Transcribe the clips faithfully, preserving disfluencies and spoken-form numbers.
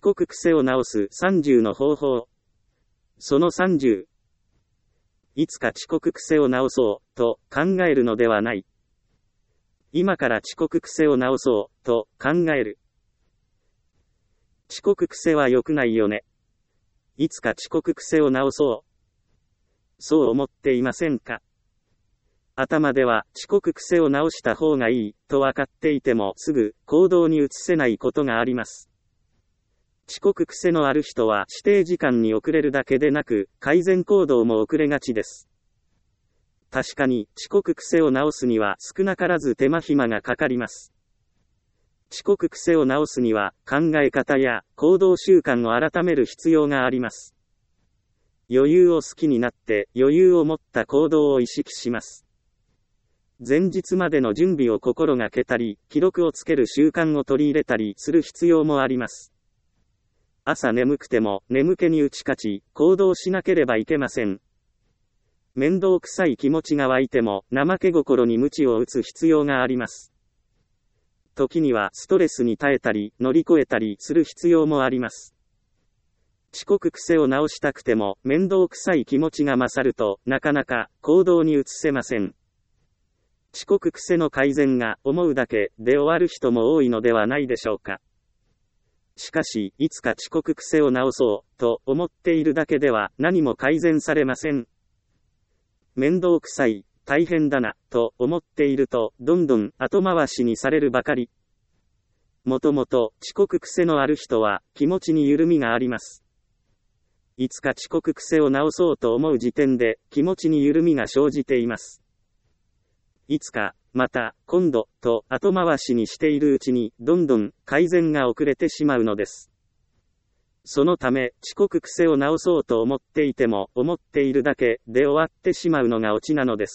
刻癖を直すさんじゅうの方法。そのさんじゅう。いつか遅刻癖を直そうと考えるのではない。今から遅刻癖を直そうと考える。遅刻癖は良くないよね。いつか遅刻癖を直そう。そう思っていませんか？頭では遅刻癖を直した方がいいと分かっていてもすぐ行動に移せないことがあります。遅刻癖のある人は指定時間に遅れるだけでなく改善行動も遅れがちです。確かに遅刻癖を直すには少なからず手間暇がかかります。遅刻癖を直すには考え方や行動習慣を改める必要があります。余裕を好きになって余裕を持った行動を意識します。前日までの準備を心がけたり、記録をつける習慣を取り入れたりする必要もあります。朝眠くても眠気に打ち勝ち、行動しなければいけません。面倒くさい気持ちが湧いても怠け心に鞭を打つ必要があります。時にはストレスに耐えたり乗り越えたりする必要もあります。遅刻癖を直したくても面倒くさい気持ちが勝るとなかなか行動に移せません。遅刻癖の改善が思うだけで終わる人も多いのではないでしょうか。しかし、いつか遅刻癖を直そうと思っているだけでは何も改善されません。面倒くさい、大変だなと思っているとどんどん後回しにされるばかり。もともと遅刻癖のある人は気持ちに緩みがあります。いつか遅刻癖を直そうと思う時点で気持ちに緩みが生じています。いつか、また、今度、と後回しにしているうちに、どんどん改善が遅れてしまうのです。そのため、遅刻癖を直そうと思っていても、思っているだけで終わってしまうのがオチなのです。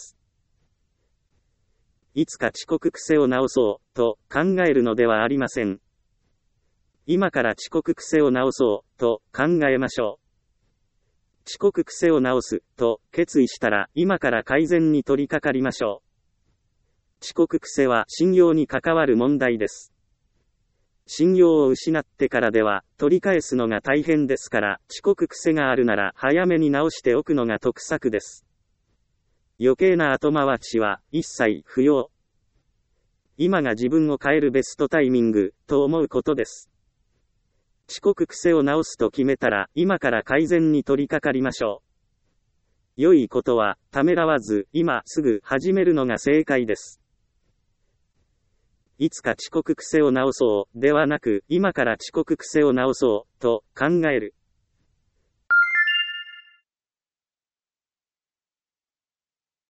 いつか遅刻癖を直そう、と考えるのではありません。今から遅刻癖を直そう、と考えましょう。遅刻癖を直す、と決意したら、今から改善に取り掛かりましょう。遅刻癖は信用に関わる問題です。信用を失ってからでは取り返すのが大変ですから、遅刻癖があるなら早めに直しておくのが得策です。余計な後回しは一切不要。今が自分を変えるベストタイミングと思うことです。遅刻癖を直すと決めたら今から改善に取り掛かりましょう。良いことはためらわず今すぐ始めるのが正解です。いつか遅刻癖を直そうではなく、今から遅刻癖を直そうと考える。